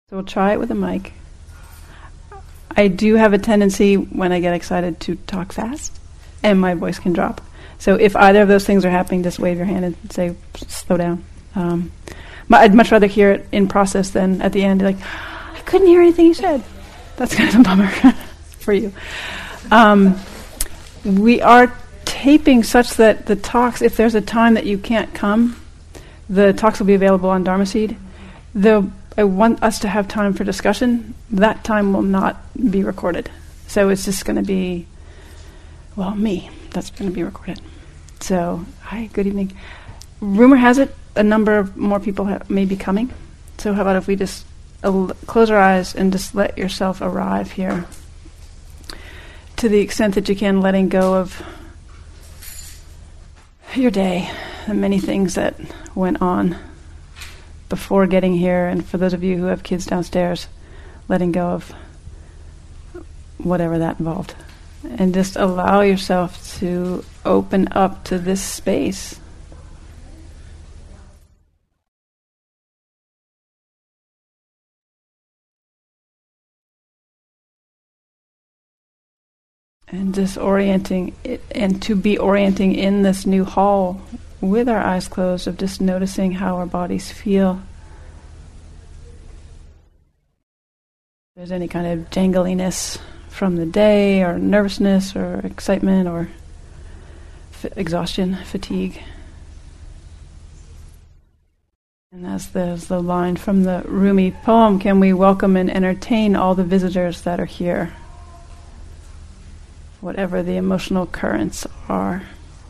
So we'll try it with a mic. I do have a tendency when I get excited to talk fast, and my voice can drop. So if either of those things are happening, just wave your hand and say, slow down. I'd much rather hear it in process than at the end, like, I couldn't hear anything you said. That's kind of a bummer for you. We are taping such that the talks, if there's a time that you can't come, the talks will be available on Dharma Seed. I want us to have time for discussion. That time will not be recorded. So it's just going to be, me. That's going to be recorded. So, hi, good evening. Rumor has it a number of more people may be coming. So how about if we just close our eyes and just let yourself arrive here to the extent that you can, letting go of your day, the many things that went on before getting here, and for those of you who have kids downstairs, letting go of whatever that involved. And just allow yourself to open up to this space. And just orienting it, and to be orienting in this new hall with our eyes closed, of just noticing how our bodies feel. If there's any kind of jangliness from the day, or nervousness, or excitement, or exhaustion, fatigue. And as there's the line from the Rumi poem, can we welcome and entertain all the visitors that are here, whatever the emotional currents are.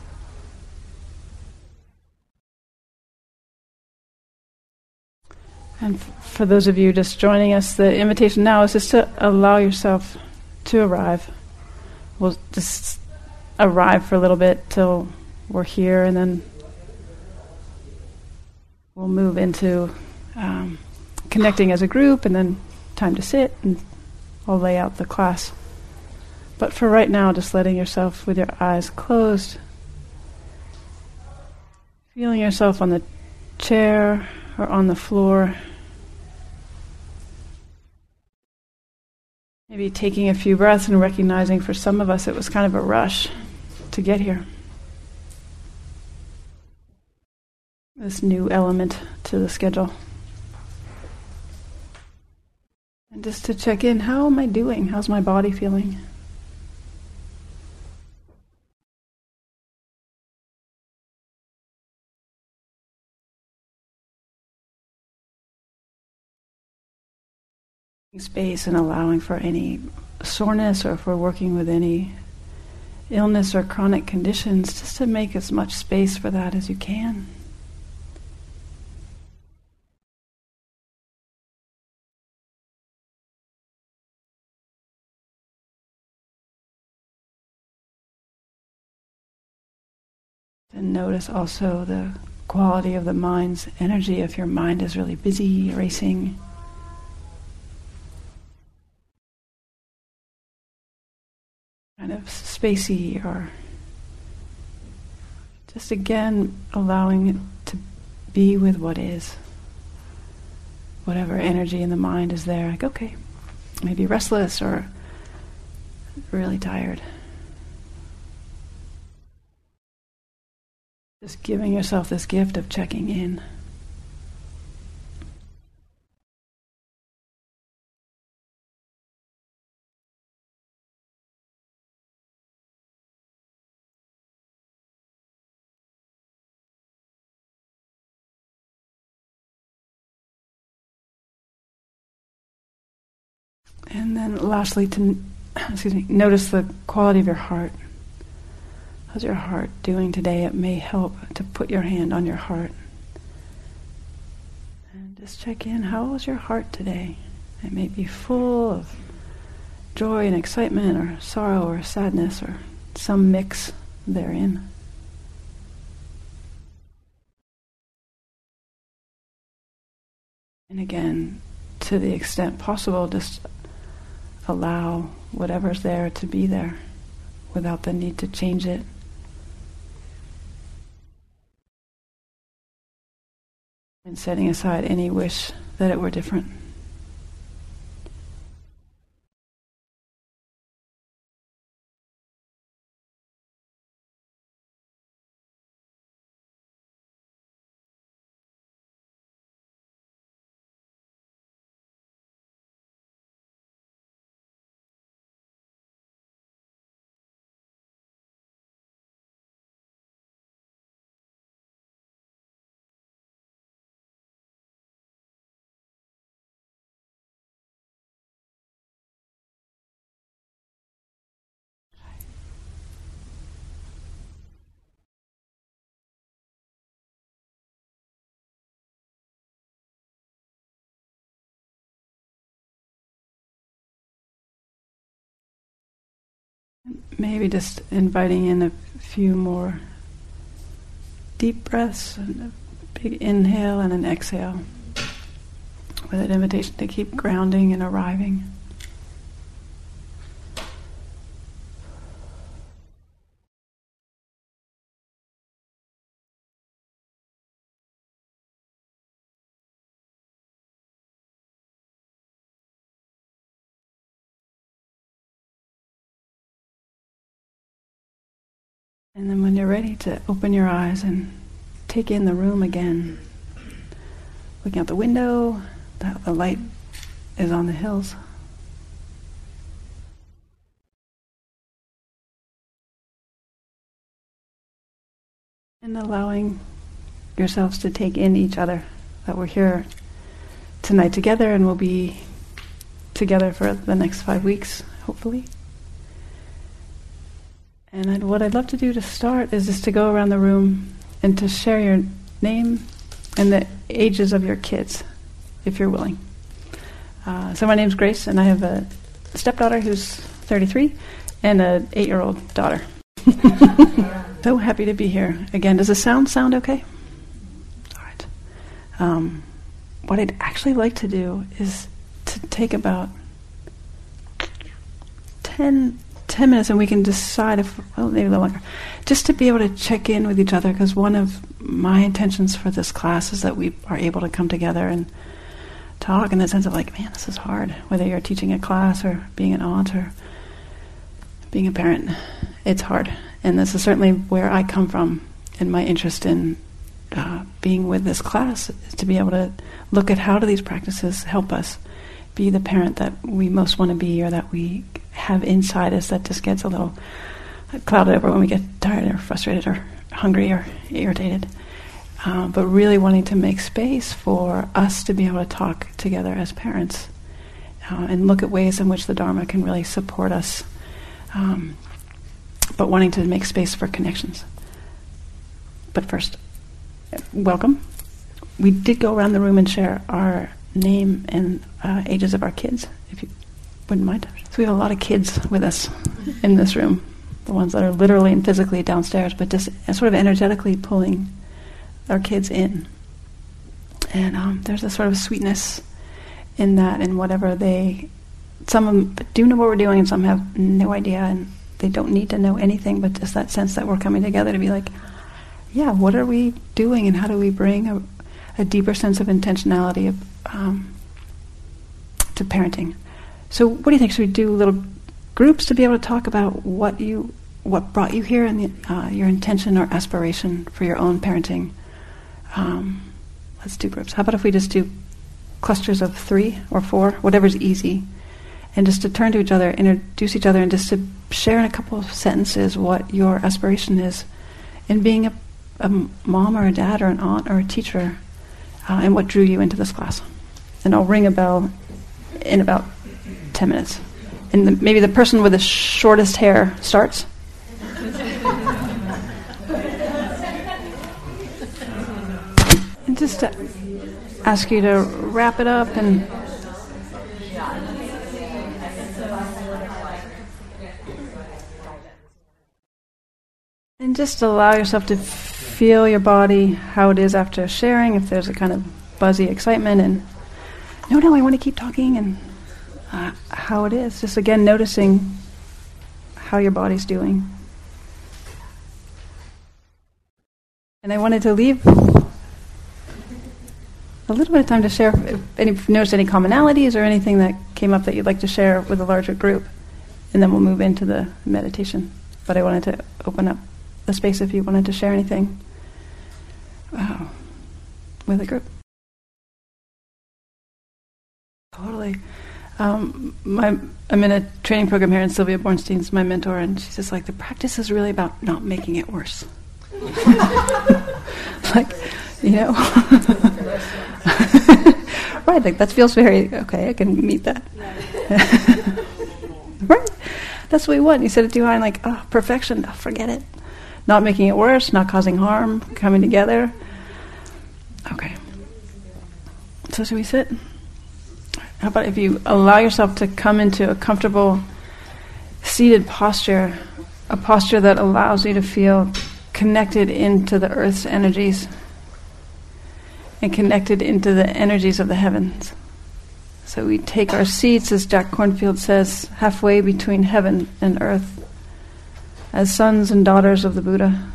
And for those of you just joining us, the invitation now is just to allow yourself to arrive. We'll just arrive for a little bit till we're here, and then we'll move into connecting as a group, and then time to sit, and I'll lay out the class. But for right now, just letting yourself with your eyes closed, feeling yourself on the chair or on the floor. Maybe taking a few breaths and recognizing for some of us it was kind of a rush to get here. This new element to the schedule. And just to check in, how am I doing? How's my body feeling? Space and allowing for any soreness, or if we're working with any illness or chronic conditions, just to make as much space for that as you can. And notice also the quality of the mind's energy. If your mind is really busy, racing, kind of spacey, or just again allowing it to be with what is. Whatever energy in the mind is there, like, okay, maybe restless or really tired. Just giving yourself this gift of checking in. And then lastly, notice the quality of your heart. How's your heart doing today? It may help to put your hand on your heart. And just check in, how is your heart today? It may be full of joy and excitement, or sorrow or sadness, or some mix therein. And again, to the extent possible, just allow whatever's there to be there without the need to change it. And setting aside any wish that it were different. Maybe just inviting in a few more deep breaths, and a big inhale and an exhale, with an invitation to keep grounding and arriving. And then when you're ready to open your eyes and take in the room again, looking out the window, the light is on the hills. And allowing yourselves to take in each other, that we're here tonight together and we'll be together for the next 5 weeks, hopefully. And what I'd love to do to start is just to go around the room and to share your name and the ages of your kids, if you're willing. So my name's Grace, and I have a stepdaughter who's 33 and an 8-year-old daughter. So happy to be here. Again, does the sound okay? All right. What I'd actually like to do is to take about 10 minutes, and we can decide if, well, maybe a little longer, just to be able to check in with each other, because one of my intentions for this class is that we are able to come together and talk in the sense of like, man, this is hard, whether you're teaching a class or being an aunt or being a parent, it's hard. And this is certainly where I come from in my interest in being with this class, is to be able to look at how do these practices help us be the parent that we most want to be, or that we have inside us that just gets a little clouded over when we get tired or frustrated or hungry or irritated. But really wanting to make space for us to be able to talk together as parents and look at ways in which the Dharma can really support us, but wanting to make space for connections. But first, welcome. We did go around the room and share our name and ages of our kids, if you wouldn't mind. So we have a lot of kids with us in this room, the ones that are literally and physically downstairs, but just sort of energetically pulling our kids in. And there's a sort of sweetness in that, and whatever some of them do know what we're doing, and some have no idea, and they don't need to know anything, but just that sense that we're coming together to be like, yeah, what are we doing, and how do we bring a deeper sense of intentionality to parenting. So what do you think? Should we do little groups to be able to talk about what brought you here, and your intention or aspiration for your own parenting? Let's do groups. How about if we just do clusters of 3 or 4, whatever's easy, and just to turn to each other, introduce each other, and just to share in a couple of sentences what your aspiration is in being a mom or a dad or an aunt or a teacher, and what drew you into this class. And I'll ring a bell in about 10 minutes. And maybe the person with the shortest hair starts. And just to ask you to wrap it up and just allow yourself to feel your body, how it is after sharing, if there's a kind of buzzy excitement, and no, I want to keep talking, and how it is. Just again, noticing how your body's doing. And I wanted to leave a little bit of time to share if you noticed any commonalities or anything that came up that you'd like to share with a larger group, and then we'll move into the meditation. But I wanted to open up the space if you wanted to share anything with a group. Totally. I'm in a training program here, and Sylvia Bornstein's my mentor, and she's just like, the practice is really about not making it worse. Like, you know. Right, like that feels very, okay, I can meet that. Right, that's what we want. You said it too high, and like, oh, perfection, oh, forget it. Not making it worse, not causing harm, coming together. Okay. So should we sit? How about if you allow yourself to come into a comfortable seated posture, a posture that allows you to feel connected into the earth's energies and connected into the energies of the heavens. So we take our seats, as Jack Kornfield says, halfway between heaven and earth, as sons and daughters of the Buddha.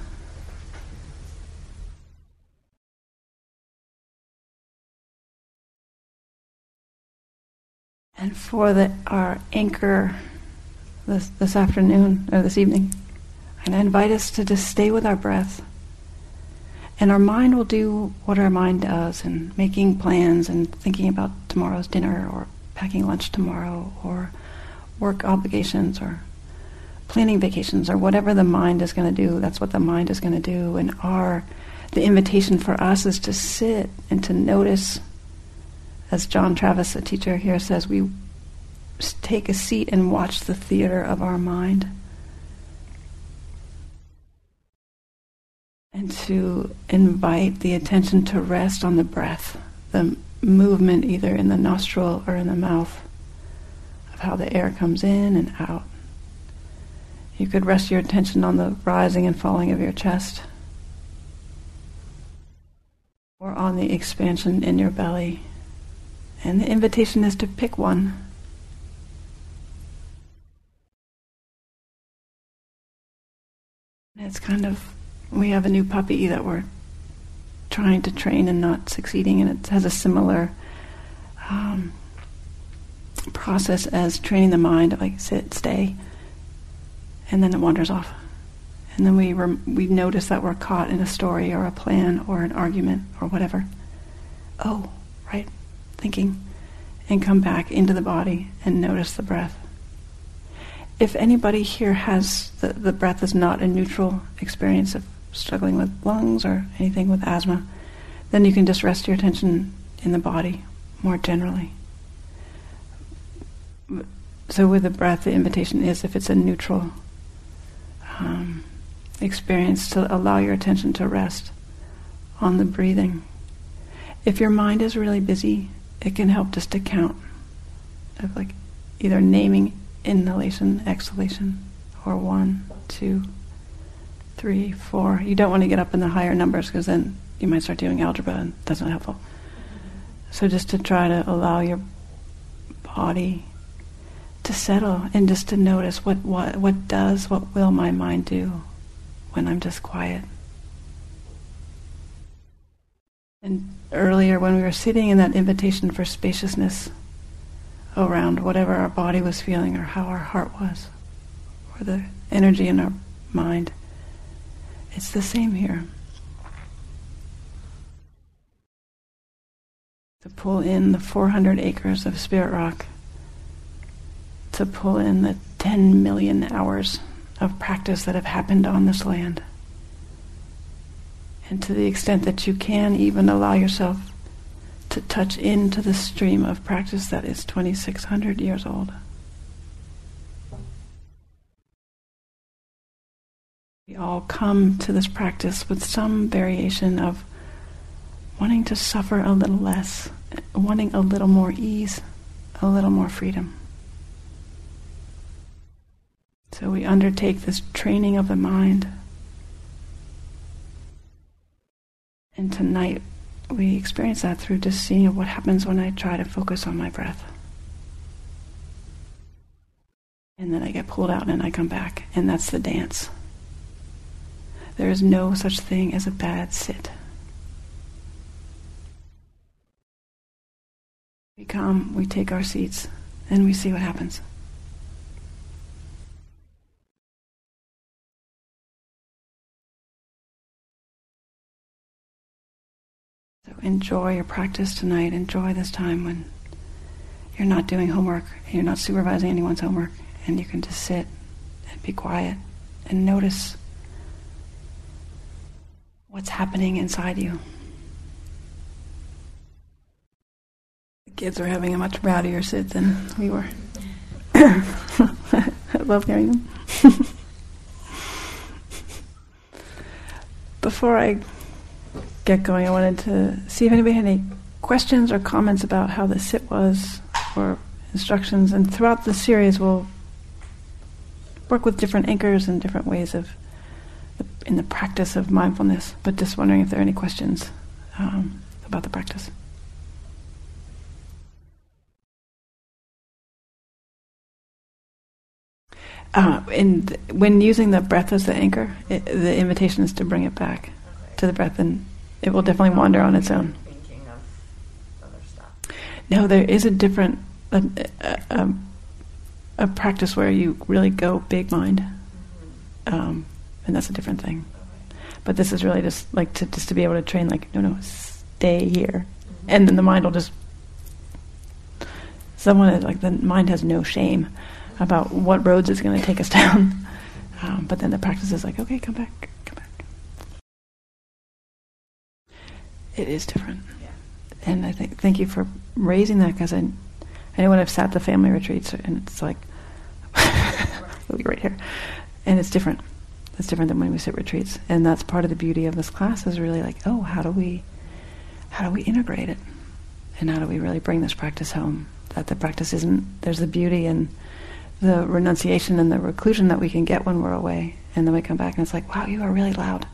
And for our anchor this afternoon, or this evening, and I invite us to just stay with our breath. And our mind will do what our mind does, and making plans and thinking about tomorrow's dinner or packing lunch tomorrow or work obligations or planning vacations or whatever the mind is going to do. That's what the mind is going to do. And the invitation for us is to sit and to notice. As John Travis, a teacher here, says, we take a seat and watch the theater of our mind. And to invite the attention to rest on the breath, the movement either in the nostril or in the mouth of how the air comes in and out. You could rest your attention on the rising and falling of your chest, or on the expansion in your belly. And the invitation is to pick one. It's kind of, we have a new puppy that we're trying to train and not succeeding, and it has a similar process as training the mind, like sit, stay, and then it wanders off. And then we notice that we're caught in a story or a plan or an argument or whatever. Oh, right. Thinking, and come back into the body and notice the breath. If anybody here has the breath is not a neutral experience of struggling with lungs or anything with asthma, then you can just rest your attention in the body more generally. So with the breath, the invitation is, if it's a neutral experience, to allow your attention to rest on the breathing. If your mind is really busy, it can help just to count, of like either naming inhalation, exhalation, or 1, 2, 3, 4. You don't want to get up in the higher numbers because then you might start doing algebra and that's not helpful. So just to try to allow your body to settle and just to notice what will my mind do when I'm just quiet. And earlier when we were sitting in that invitation for spaciousness around whatever our body was feeling or how our heart was, or the energy in our mind, it's the same here. To pull in the 400 acres of Spirit Rock, to pull in the 10 million hours of practice that have happened on this land. And to the extent that you can, even allow yourself to touch into the stream of practice that is 2,600 years old. We all come to this practice with some variation of wanting to suffer a little less, wanting a little more ease, a little more freedom. So we undertake this training of the mind. And tonight we experience that through just seeing what happens when I try to focus on my breath. And then I get pulled out and I come back, and that's the dance. There is no such thing as a bad sit. We come, we take our seats, and we see what happens. So enjoy your practice tonight. Enjoy this time when you're not doing homework, and you're not supervising anyone's homework, and you can just sit and be quiet and notice what's happening inside you. The kids are having a much rowdier sit than we were. I love hearing them. Before I get going, I wanted to see if anybody had any questions or comments about how the sit was, or instructions. And throughout the series, we'll work with different anchors and different ways of in the practice of mindfulness, but just wondering if there are any questions about the practice. When using the breath as the anchor, the invitation is to bring it back to the breath, and it will definitely wander on its own. Thinking of other stuff. No, there is a different a practice where you really go big mind, and that's a different thing. But this is really just like to be able to train, like, no, stay here, and then the mind will just. The mind has no shame about what roads it's going to take us down, but then the practice is like, okay, come back. It is different, and I thank you for raising that, because I know when I've sat the family retreats, and it's like, we'll be right here, and it's different. It's different than when we sit retreats, and that's part of the beauty of this class, is really like, oh, how do we integrate it, and how do we really bring this practice home? That the practice isn't. There's the beauty and the renunciation and the reclusion that we can get when we're away, and then we come back and it's like, wow, you are really loud.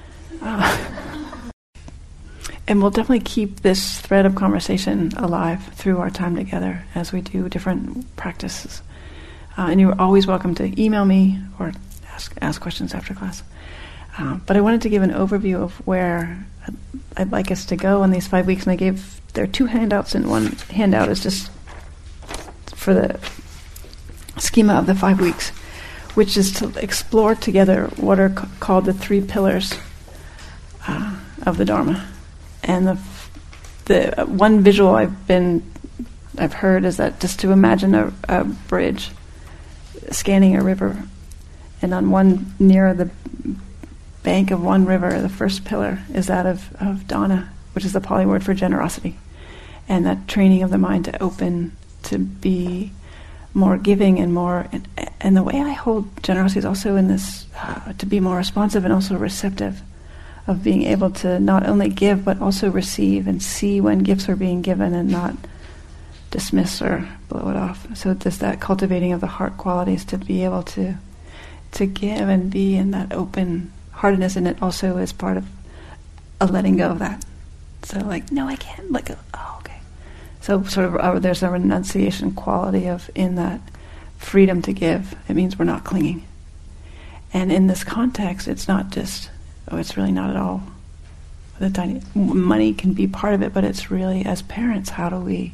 And we'll definitely keep this thread of conversation alive through our time together as we do different practices. And you're always welcome to email me or ask questions after class. But I wanted to give an overview of where I'd like us to go in these 5 weeks, and there are 2 handouts, and one handout is just for the schema of the 5 weeks, which is to explore together what are called the 3 pillars of the Dharma. And the one visual I've heard is that just to imagine a bridge scanning a river, and on one near the bank of one river, the first pillar is that of dana, which is the Pali word for generosity, and that training of the mind to open, to be more giving and more. And the way I hold generosity is also in this to be more responsive and also receptive, of being able to not only give but also receive and see when gifts are being given and not dismiss or blow it off. So just that cultivating of the heart qualities to be able to give and be in that open heartedness, and it also is part of a letting go of that. So like, no, I can't let go. Oh, okay. So sort of there's a renunciation quality of in that freedom to give. It means we're not clinging. And in this context, it's not just, it's really not at all. The tiny money can be part of it, but it's really, as parents, how do we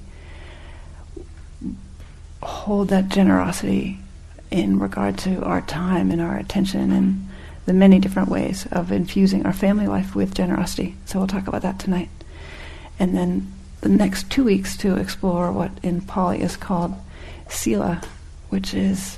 hold that generosity in regard to our time and our attention and the many different ways of infusing our family life with generosity. So we'll talk about that tonight. And then the next 2 weeks to explore what in Pali is called sila, which is,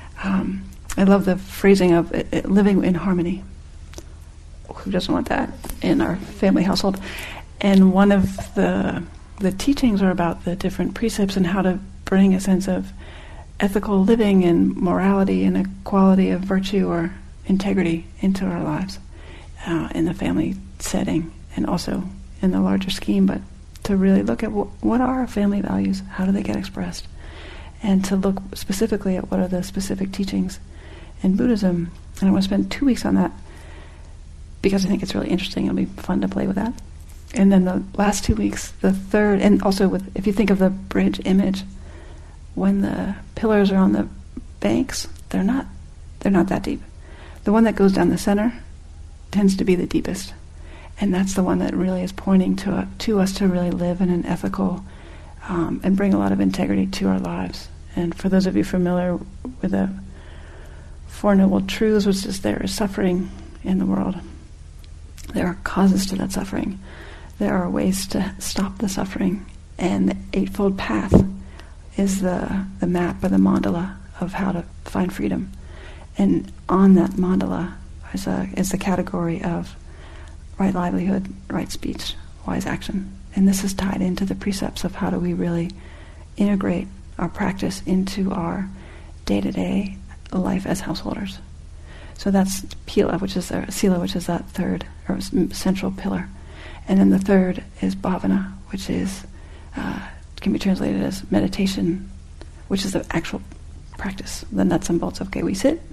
I love the phrasing of living in harmony. Who doesn't want that in our family household? And one of the teachings are about the different precepts and how to bring a sense of ethical living and morality and a quality of virtue or integrity into our lives in the family setting and also in the larger scheme, but to really look at what are our family values, how do they get expressed, and to look specifically at what are the specific teachings in Buddhism. And I want to spend 2 weeks on that because I think it's really interesting. It'll be fun to play with that. And then the last 2 weeks, the third, and also with, if you think of the bridge image, when the pillars are on the banks, they're not that deep. The one that goes down the center tends to be the deepest. And that's the one that really is pointing to us to really live in an ethical and bring a lot of integrity to our lives. And for those of you familiar with the Four Noble Truths, which is there is suffering in the world. There are causes to that suffering. There are ways to stop the suffering. And the Eightfold Path is the map or the mandala of how to find freedom. And on that mandala is the category of right livelihood, right speech, wise action. And this is tied into the precepts of how do we really integrate our practice into our day-to-day life as householders. So that's Pila, which is Sila, which is that third or central pillar. And then the third is Bhavana, which is can be translated as meditation, which is the actual practice, the nuts and bolts of, okay, we sit,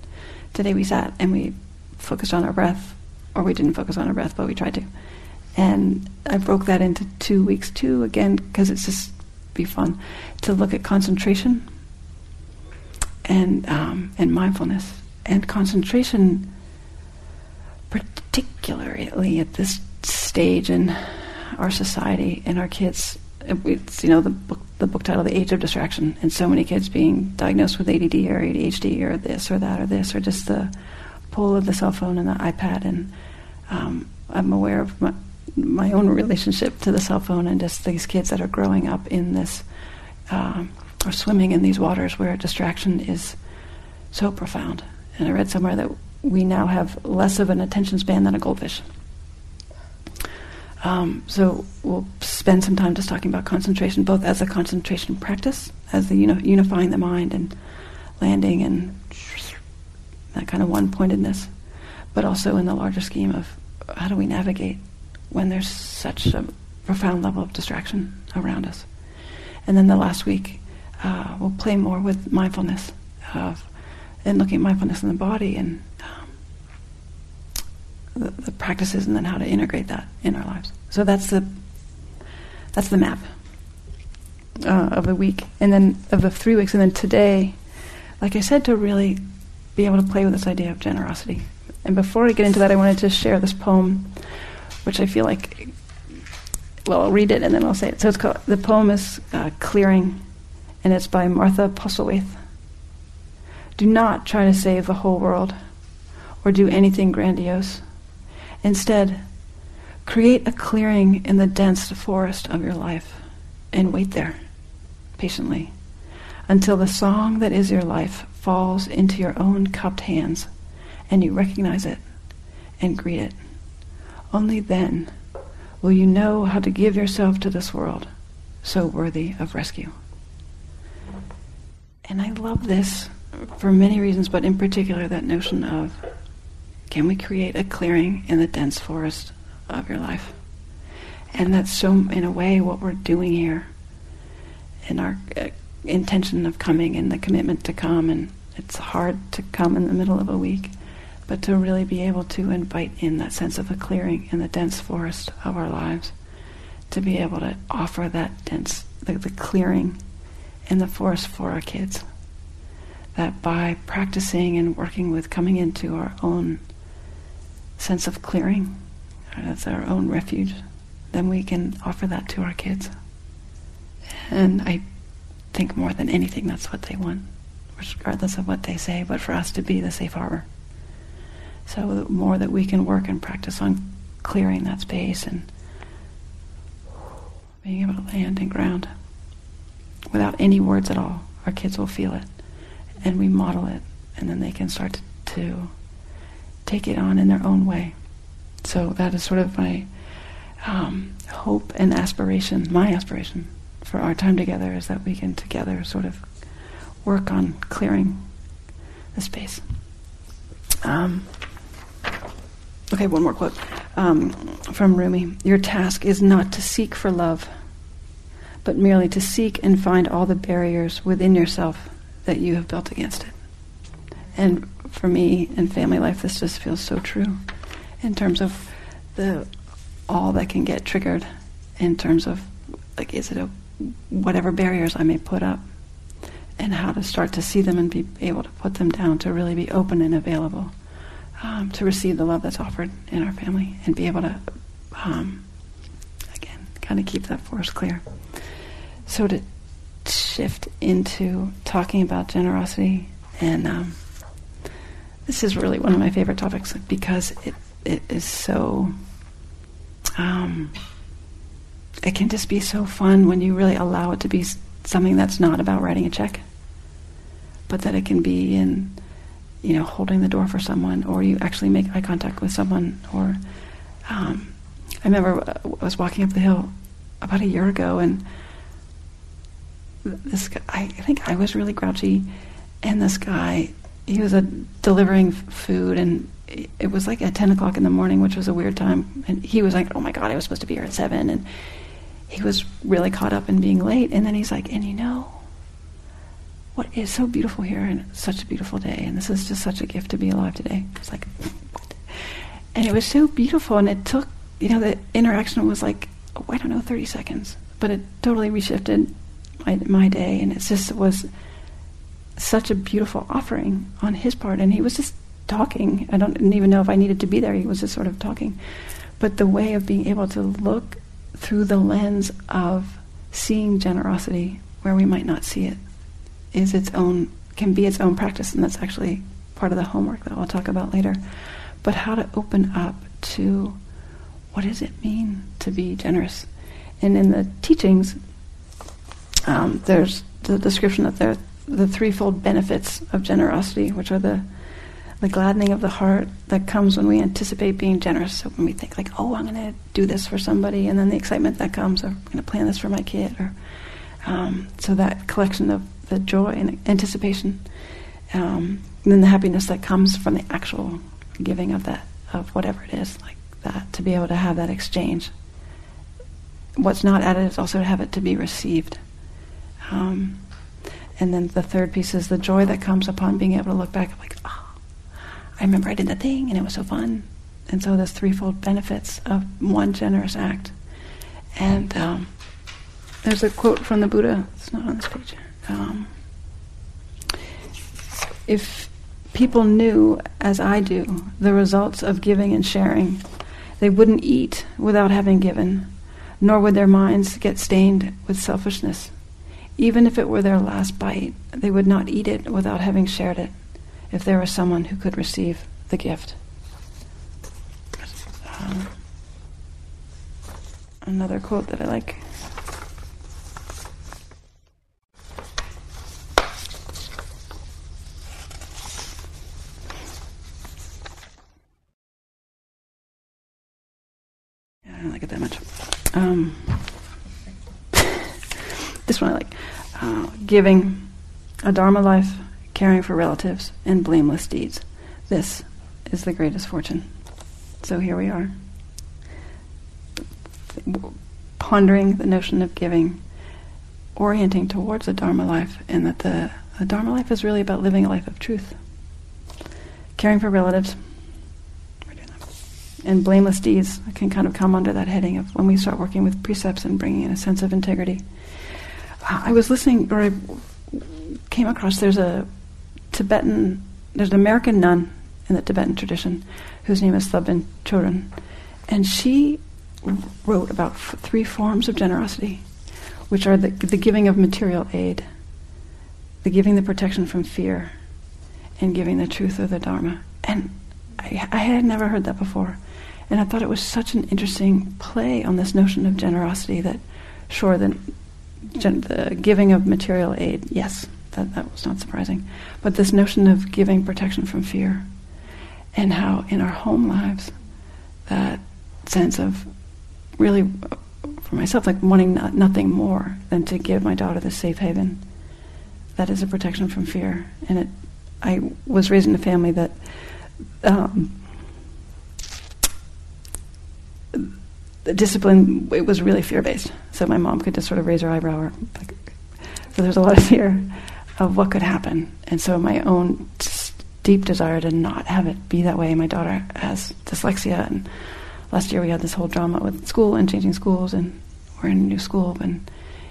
today we sat and we focused on our breath, or we didn't focus on our breath, but we tried to. And I broke that into 2 weeks too, again, because it's just be fun to look at concentration and mindfulness. And concentration, particularly at this stage in our society and our kids, it's, the book title, The Age of Distraction, and so many kids being diagnosed with ADD or ADHD or this or that or this, or just the pull of the cell phone and the iPad. And I'm aware of my own relationship to the cell phone, and just these kids that are growing up in this, or swimming in these waters where distraction is so profound. And I read somewhere that we now have less of an attention span than a goldfish. So we'll spend some time just talking about concentration, both as a concentration practice, as the unifying the mind and landing and that kind of one-pointedness, but also in the larger scheme of how do we navigate when there's such a profound level of distraction around us. And then the last week, we'll play more with mindfulness and looking at mindfulness in the body and the practices, and then how to integrate that in our lives. So that's the map of the week, and then of the 3 weeks, and then today, like I said, to really be able to play with this idea of generosity. And before I get into that, I wanted to share this poem, which I feel like, well, I'll read it and then I'll say it. So it's called, the poem is Clearing, and it's by Martha Postlethwaite. Do not try to save the whole world or do anything grandiose. Instead, create a clearing in the dense forest of your life and wait there patiently until the song that is your life falls into your own cupped hands and you recognize it and greet it. Only then will you know how to give yourself to this world so worthy of rescue. And I love this for many reasons, but in particular that notion of, can we create a clearing in the dense forest of your life? And that's so, in a way, what we're doing here in our intention of coming and the commitment to come. And it's hard to come in the middle of a week, but to really be able to invite in that sense of a clearing in the dense forest of our lives, to be able to offer that dense, the clearing in the forest for our kids. That by practicing and working with coming into our own sense of clearing, that's our own refuge, then we can offer that to our kids. And I think more than anything that's what they want, regardless of what they say, but for us to be the safe harbor. So the more that we can work and practice on clearing that space and being able to land and ground without any words at all, our kids will feel it. And we model it, and then they can start to take it on in their own way. So that is sort of my hope and aspiration, my aspiration for our time together, is that we can together sort of work on clearing the space. Okay, one more quote from Rumi. Your task is not to seek for love, but merely to seek and find all the barriers within yourself that you have built against it. And for me in family life, this just feels so true in terms of all that can get triggered in terms of, like, is it whatever barriers I may put up, and how to start to see them and be able to put them down, to really be open and available to receive the love that's offered in our family, and be able to, again, kind of keep that forest clear. So to shift into talking about generosity, and this is really one of my favorite topics because it is so, it can just be so fun when you really allow it to be something that's not about writing a check, but that it can be in, holding the door for someone, or you actually make eye contact with someone, or I remember I was walking up the hill about a year ago, and this guy, I think I was really grouchy, and this guy, he was delivering food, and it was like at 10 o'clock in the morning, which was a weird time, and he was like, oh my God, I was supposed to be here at 7, and he was really caught up in being late, and then he's like, and what is so beautiful here, and it's such a beautiful day, and this is just such a gift to be alive today. It's like, what? And it was so beautiful, and it took, the interaction was like, 30 seconds, but it totally reshifted my day, and it was such a beautiful offering on his part, and he was just talking. I didn't even know if I needed to be there. He was just sort of talking. But the way of being able to look through the lens of seeing generosity where we might not see it can be its own practice, and that's actually part of the homework that I'll talk about later. But how to open up to what does it mean to be generous? And in the teachings, there's the description that there are the threefold benefits of generosity, which are the gladdening of the heart that comes when we anticipate being generous. So when we think like, oh, I'm going to do this for somebody, and then the excitement that comes, or I'm going to plan this for my kid, or so that collection of the joy and anticipation, and then the happiness that comes from the actual giving of that, of whatever it is, like that, to be able to have that exchange. What's not added is also to have it to be received. And then the third piece is the joy that comes upon being able to look back, like, oh, I remember I did that thing and it was so fun. And so there's threefold benefits of one generous act. And there's a quote from the Buddha, it's not on this page. If people knew, as I do, the results of giving and sharing, they wouldn't eat without having given, nor would their minds get stained with selfishness. Even if it were their last bite, they would not eat it without having shared it, if there was someone who could receive the gift. Another quote that I like. I don't like it that much. This one I like. Giving, a Dharma life, caring for relatives, and blameless deeds. This is the greatest fortune. So here we are, pondering the notion of giving, orienting towards a Dharma life, and that the Dharma life is really about living a life of truth. Caring for relatives, and blameless deeds can kind of come under that heading of when we start working with precepts and bringing in a sense of integrity. I was listening, or I came across, there's an American nun in the Tibetan tradition whose name is Thubten Chodron, and she wrote about three forms of generosity, which are the giving of material aid, the giving the protection from fear, and giving the truth of the Dharma. And I had never heard that before. And I thought it was such an interesting play on this notion of generosity that, sure, the giving of material aid, yes, that was not surprising. But this notion of giving protection from fear, and how in our home lives, that sense of really, for myself, like wanting nothing more than to give my daughter this safe haven, that is a protection from fear. And I was raised in a family that the discipline, it was really fear-based. So my mom could just sort of raise her eyebrow. So there's a lot of fear of what could happen. And so my own deep desire to not have it be that way. My daughter has dyslexia, and last year we had this whole drama with school and changing schools, and we're in a new school. And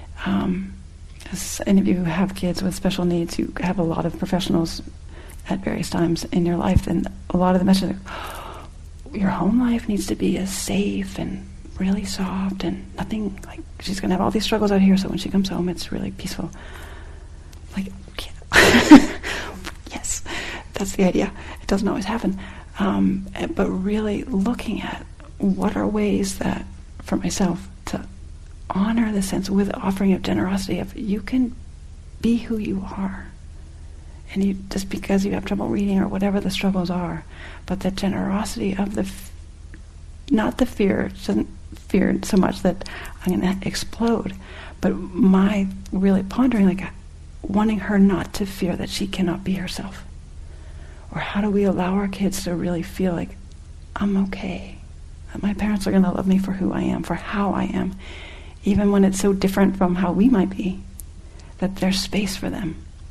as any of you who have kids with special needs, you have a lot of professionals at various times in your life, and a lot of the messages are, your home life needs to be as safe and really soft and nothing, like she's going to have all these struggles out here, so when she comes home it's really peaceful. Like, yeah. Yes, that's the idea. It doesn't always happen. But really looking at what are ways that, for myself, to honor the sense with the offering of generosity of you can be who you are. And you, just because you have trouble reading or whatever the struggles are, but the generosity of not the fear, she doesn't fear so much that I'm going to explode, but my really pondering, like wanting her not to fear that she cannot be herself. Or how do we allow our kids to really feel like, I'm okay, that my parents are going to love me for who I am, for how I am, even when it's so different from how we might be, that there's space for them.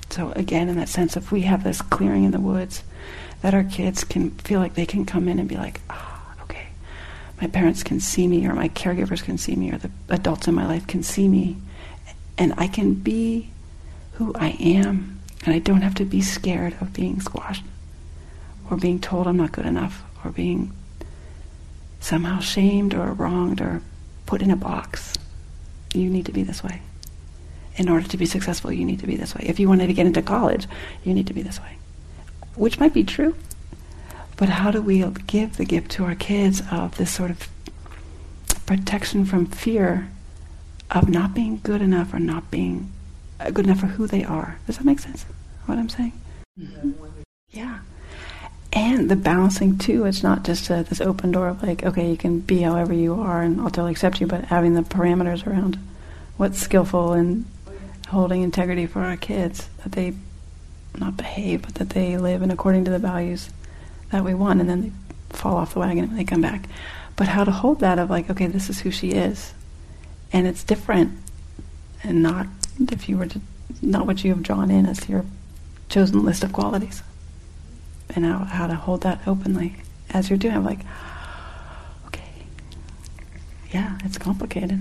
So again, in that sense, if we have this clearing in the woods, that our kids can feel like they can come in and be like, okay, my parents can see me, or my caregivers can see me, or the adults in my life can see me, and I can be who I am, and I don't have to be scared of being squashed, or being told I'm not good enough, or being somehow shamed or wronged or put in a box. You need to be this way. In order to be successful, you need to be this way. If you wanted to get into college, you need to be this way. Which might be true, but how do we give the gift to our kids of this sort of protection from fear of not being good enough or not being good enough for who they are? Does that make sense, what I'm saying? Mm-hmm. Yeah. And the balancing, too, it's not just this open door of like, okay, you can be however you are and I'll totally accept you, but having the parameters around what's skillful and holding integrity for our kids, that they not behave, but that they live in according to the values that we want, and then they fall off the wagon when they come back. But how to hold that of like, okay, this is who she is, and it's different, and not if you were to, not what you have drawn in as your chosen list of qualities. And how to hold that openly as you're doing. I'm like, okay, yeah, it's complicated.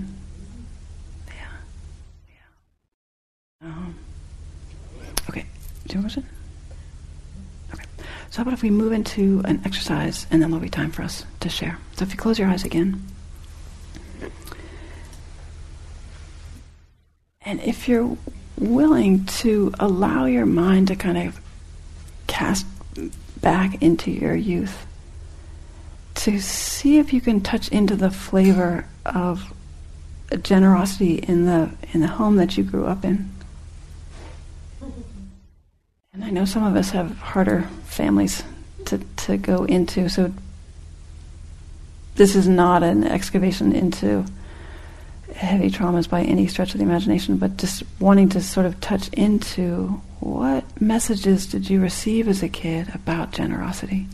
Okay, do you have a question? Okay, so how about if we move into an exercise, and then there'll be time for us to share. So if you close your eyes again, and if you're willing to allow your mind to kind of cast back into your youth, to see if you can touch into the flavor of generosity in the home that you grew up in. And I know some of us have harder families to go into, so this is not an excavation into heavy traumas by any stretch of the imagination, but just wanting to sort of touch into what messages did you receive as a kid about generosity?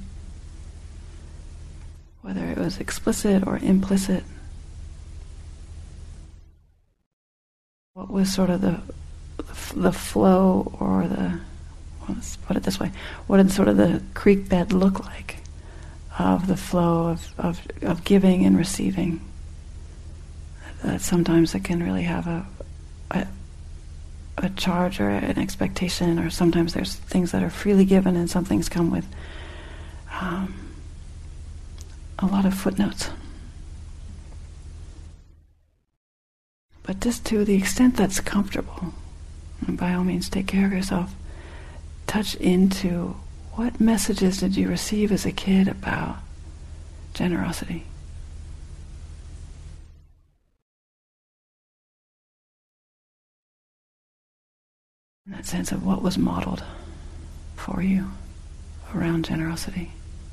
Whether it was explicit or implicit. What was sort of the flow, or let's put it this way, what did sort of the creek bed look like of the flow of giving and receiving? That sometimes it can really have a charge or an expectation, or sometimes there's things that are freely given and some things come with a lot of footnotes. But just to the extent that's comfortable, and by all means take care of yourself, touch into what messages did you receive as a kid about generosity? In that sense of what was modeled for you around generosity.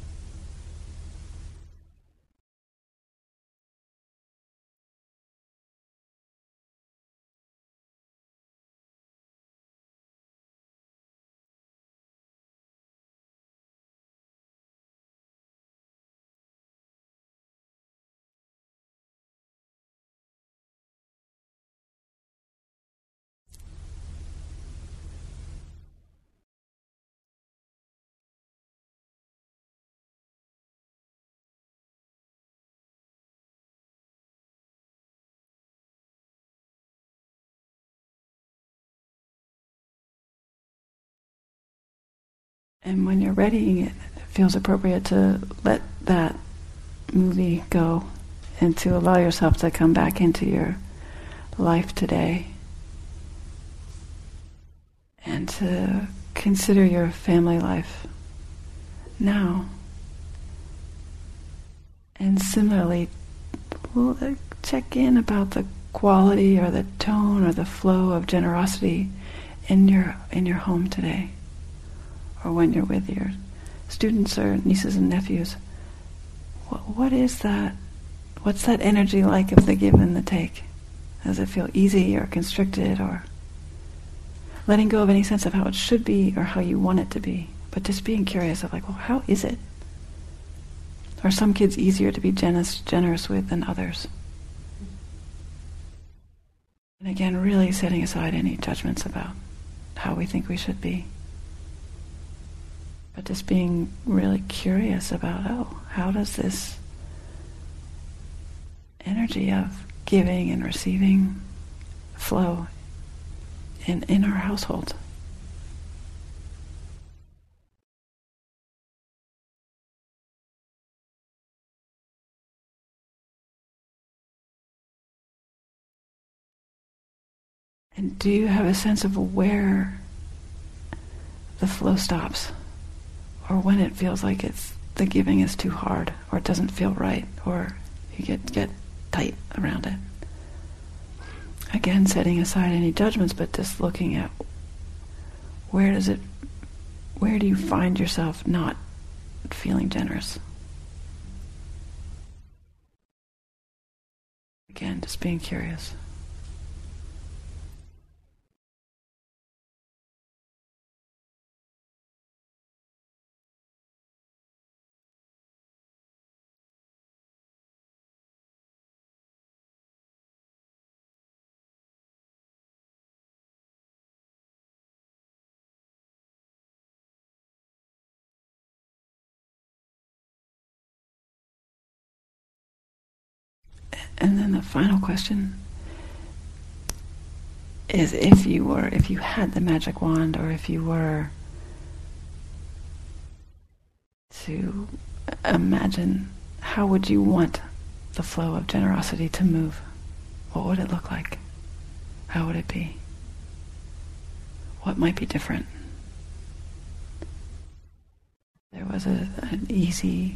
And when you're ready, it feels appropriate to let that movie go and to allow yourself to come back into your life today and to consider your family life now. And similarly, we'll check in about the quality or the tone or the flow of generosity in your home today, or when you're with your students or nieces and nephews. What is that? What's that energy like of the give and the take? Does it feel easy or constricted, or letting go of any sense of how it should be or how you want it to be, but just being curious of like, well, how is it? Are some kids easier to be generous with than others? And again, really setting aside any judgments about how we think we should be. But just being really curious about, how does this energy of giving and receiving flow in our household? And do you have a sense of where the flow stops? Or when it feels like the giving is too hard, or it doesn't feel right, or you get tight around it? Again, setting aside any judgments, but just looking at where do you find yourself not feeling generous? Again, just being curious. And then the final question is, if you had the magic wand, or if you were to imagine, how would you want the flow of generosity to move? What would it look like? How would it be? What might be different? There was an easy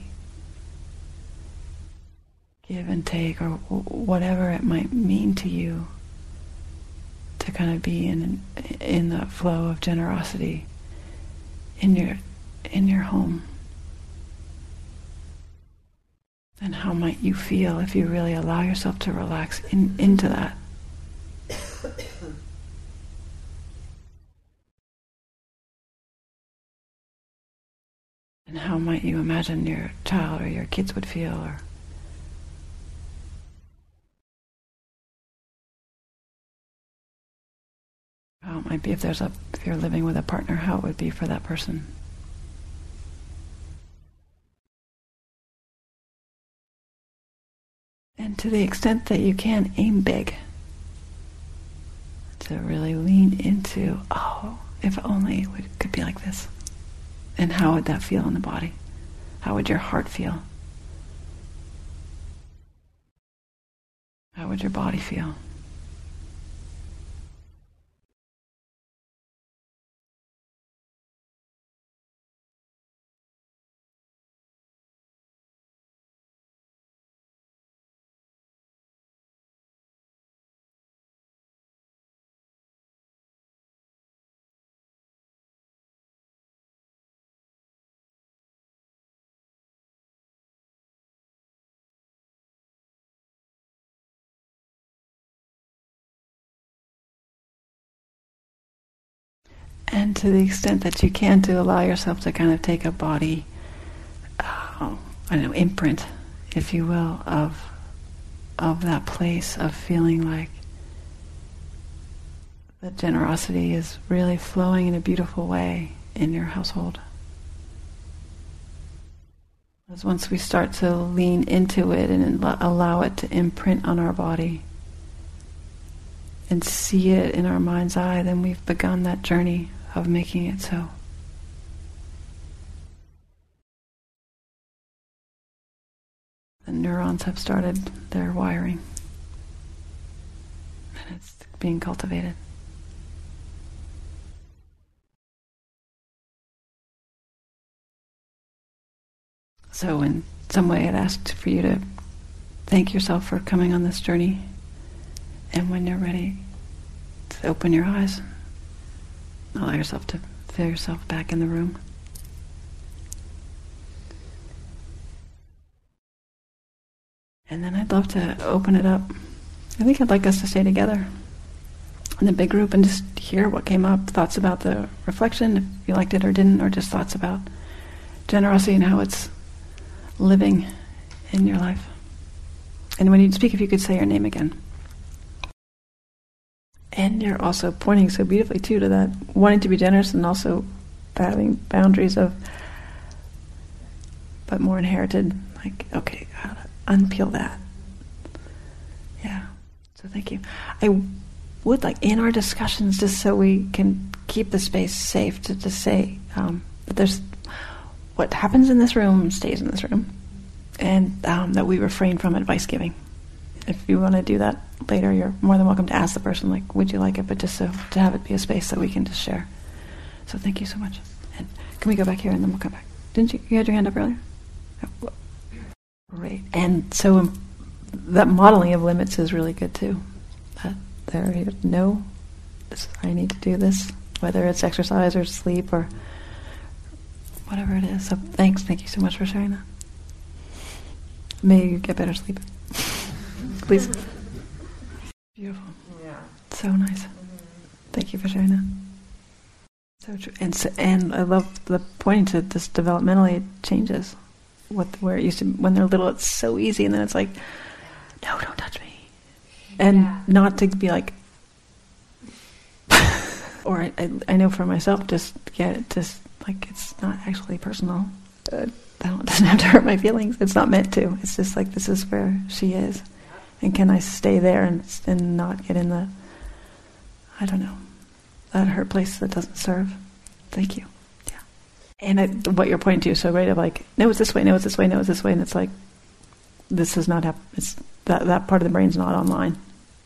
give and take, or whatever it might mean to you, to kind of be in the flow of generosity in your home. And how might you feel if you really allow yourself to relax into that? And how might you imagine your child or your kids would feel, or how it might be if you're living with a partner, how it would be for that person. And to the extent that you can, aim big. To really lean into, if only it could be like this. And how would that feel in the body? How would your heart feel? How would your body feel? And to the extent that you can, to allow yourself to kind of take a body, imprint, if you will, of that place of feeling like the generosity is really flowing in a beautiful way in your household. Because once we start to lean into it and allow it to imprint on our body and see it in our mind's eye, then we've begun that journey of making it so. The neurons have started their wiring, and it's being cultivated. So in some way I'd asked for you to thank yourself for coming on this journey, and when you're ready to open your eyes, allow yourself to feel yourself back in the room. And then I'd love to open it up. I think I'd like us to stay together in a big group and just hear what came up, thoughts about the reflection, if you liked it or didn't, or just thoughts about generosity and how it's living in your life. And when you speak, if you could say your name again. And you're also pointing so beautifully, too, to that wanting to be generous and also having boundaries of, but more inherited, like, okay, how to unpeel that. Yeah. So thank you. I would like, in our discussions, just so we can keep the space safe, to just say that there's what happens in this room stays in this room, and that we refrain from advice giving. If you want to do that later, you're more than welcome to ask the person, like, would you like it? But just so to have it be a space that we can just share. So thank you so much. And can we go back here and then we'll come back? Didn't you had your hand up earlier? Oh, great. And so that modeling of limits is really good too. That I need to do this, whether it's exercise or sleep or whatever it is. So thank you so much for sharing that. May you get better sleep. Please. Beautiful. Yeah. So nice. Thank you for sharing that. So true. And I love the pointing to this developmentally it changes. Where it used to, when they're little, it's so easy, and then it's like, no, don't touch me. And not to be like, or I know for myself, just like it's not actually personal. It doesn't have to hurt my feelings. It's not meant to. It's just like, this is where she is. And can I stay there and not get in the, I don't know, that hurt place that doesn't serve? Thank you. Yeah. And what you're pointing to is so great of like, no, it's this way, no, it's this way, no, it's this way. And it's like, this does not happen. It's that part of the brain's not online.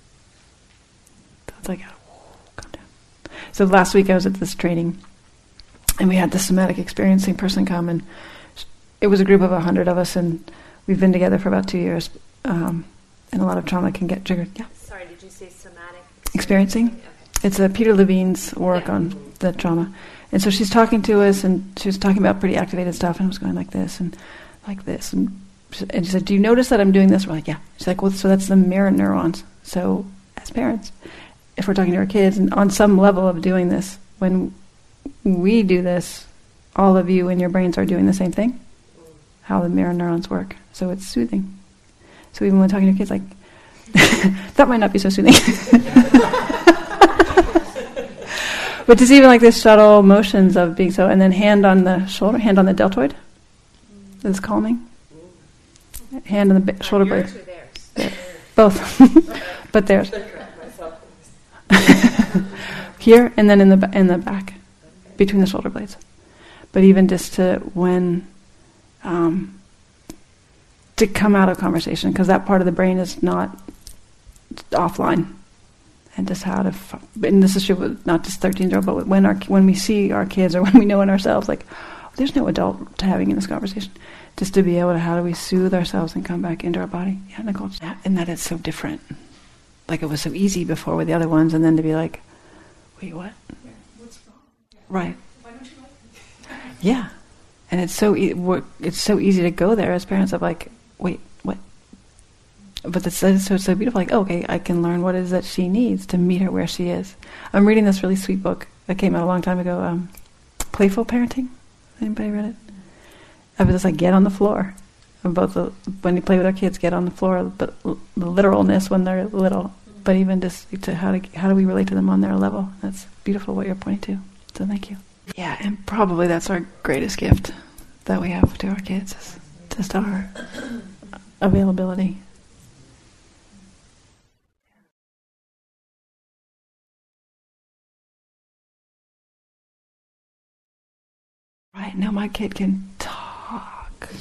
So it's like, calm down. So last week I was at this training and we had this somatic experiencing person come, and it was a group of 100 of us, and we've been together for about 2 years. And a lot of trauma can get triggered. Yeah. Sorry, did you say somatic? Experiencing? Okay. It's Peter Levine's work on the trauma. And so she's talking to us, and she was talking about pretty activated stuff, and I was going like this and like this. And she said, do you notice that I'm doing this? We're like, yeah. She's like, well, so that's the mirror neurons. So as parents, if we're talking to our kids, and on some level of doing this, when we do this, all of you in your brains are doing the same thing, how the mirror neurons work. So it's soothing. So even when talking to kids, like, that might not be so soothing. But just even like this subtle motions of being so, and then hand on the shoulder, hand on the deltoid, is calming. Hand on the shoulder blade. There. Both, but theirs. Here and then in the back, between the shoulder blades. But even just to when. To come out of conversation, because that part of the brain is not offline, and just how to, and this is true with not just 13-year-old, but when we see our kids or when we know in ourselves, like, oh, there's no adult to having in this conversation, just to be able to, how do we soothe ourselves and come back into our body? Yeah, Nicole, and that it's so different. Like it was so easy before with the other ones, and then to be like, wait, what? Yeah. What's wrong? Yeah. Right. Why don't you like it? Yeah, and it's so easy to go there as parents of like, wait, what? But it's so beautiful. Like, oh, okay, I can learn what it is that she needs to meet her where she is. I'm reading this really sweet book that came out a long time ago, Playful Parenting. Anybody read it? I was just like, get on the floor. When you play with our kids, get on the floor. But the literalness when they're little, but even just to how do we relate to them on their level? That's beautiful what you're pointing to. So thank you. Yeah, and probably that's our greatest gift that we have to our kids. Is just our availability. Right, now my kid can talk.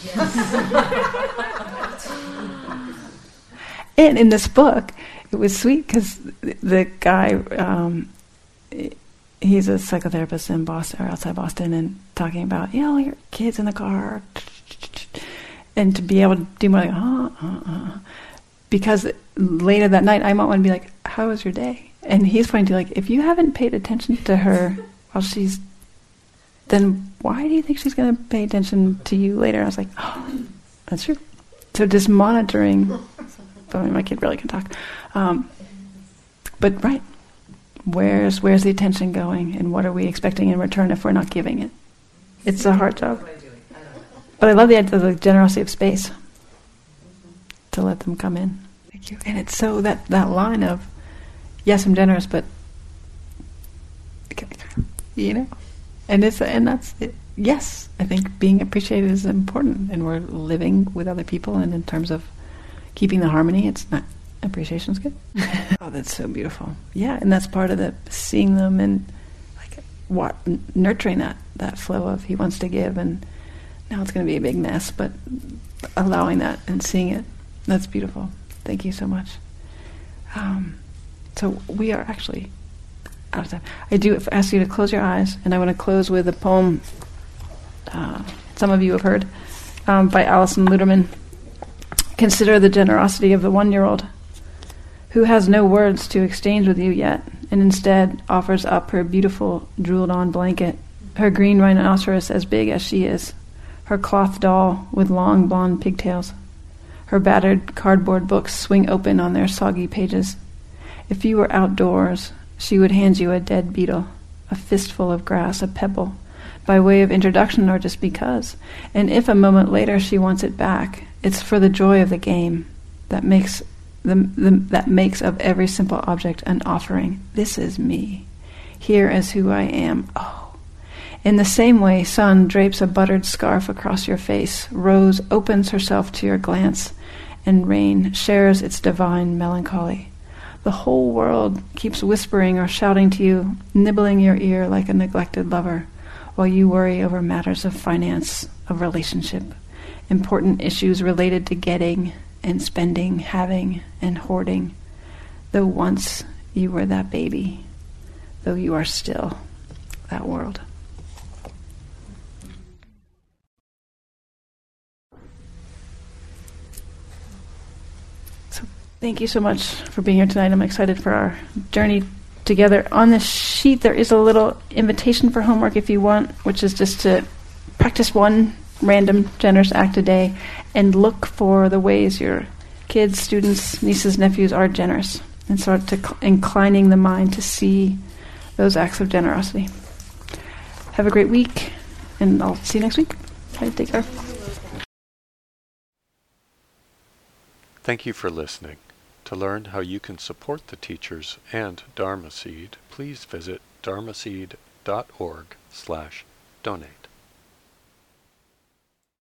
Yes. And in this book, it was sweet because the guy, he's a psychotherapist in Boston, or outside Boston, and talking about, your kids in the car, and to be able to do more like, because later that night I might want to be like, how was your day? And he's pointing to like, if you haven't paid attention to her while she's, then why do you think she's going to pay attention to you later? And I was like, oh, that's true. So just monitoring, I mean, my kid really can talk. But right, where's the attention going, and what are we expecting in return if we're not giving it? It's a hard job. But I love the idea of the generosity of space to let them come in. Thank you. And it's so that line of, yes, I'm generous, but you know, and that's it. Yes, I think being appreciated is important, and we're living with other people, and in terms of keeping the harmony, it's not, appreciation's good. Oh, that's so beautiful. Yeah, and that's part of the seeing them and like nurturing that flow of he wants to give, and now it's going to be a big mess, but allowing that and seeing it, that's beautiful. Thank you so much. So we are actually out of time. I do ask you to close your eyes, and I want to close with a poem some of you have heard by Alison Luterman. Consider the generosity of the 1-year-old who has no words to exchange with you yet, and instead offers up her beautiful drooled-on blanket, her green rhinoceros as big as she is, her cloth doll with long blonde pigtails. Her battered cardboard books swing open on their soggy pages. If you were outdoors, she would hand you a dead beetle, a fistful of grass, a pebble, by way of introduction or just because. And if a moment later she wants it back, it's for the joy of the game that makes of every simple object an offering. This is me. Here is who I am. Oh. In the same way, sun drapes a buttered scarf across your face, rose opens herself to your glance, and rain shares its divine melancholy. The whole world keeps whispering or shouting to you, nibbling your ear like a neglected lover, while you worry over matters of finance, of relationship, important issues related to getting and spending, having and hoarding. Though once you were that baby, though you are still that world. So thank you so much for being here tonight. I'm excited for our journey together. On this sheet there is a little invitation for homework if you want, which is just to practice one random generous act a day and look for the ways your kids, students, nieces, nephews are generous, and start to inclining the mind to see those acts of generosity. Have a great week, and I'll see you next week. Okay, take care. Thank you for listening. To learn how you can support the teachers and Dharma Seed, please visit dharmaseed.org/donate.